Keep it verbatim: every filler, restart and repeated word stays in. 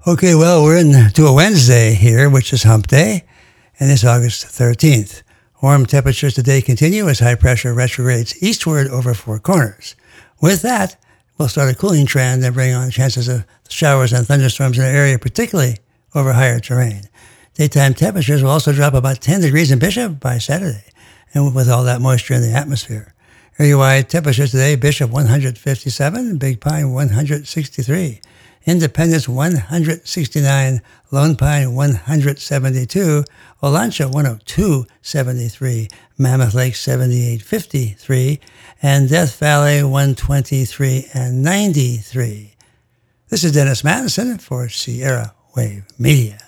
Okay, well, we're into a Wednesday here, which is hump day, and it's August thirteenth. Warm temperatures today continue as high pressure retrogrades eastward over Four Corners. With that, we'll start a cooling trend and bring on chances of showers and thunderstorms in the area, particularly over higher terrain. Daytime temperatures will also drop about ten degrees in Bishop by Saturday, and with all that moisture in the atmosphere. Area-wide temperatures today, Bishop one hundred fifty-seven, Big Pine one hundred sixty-three, Independence one hundred sixty-nine, Lone Pine one hundred seventy-two, Olancha one oh two seventy-three, Mammoth Lake seventy-eight fifty-three, and Death Valley one twenty-three and ninety-three. This is Dennis Madison for Sierra Wave Media.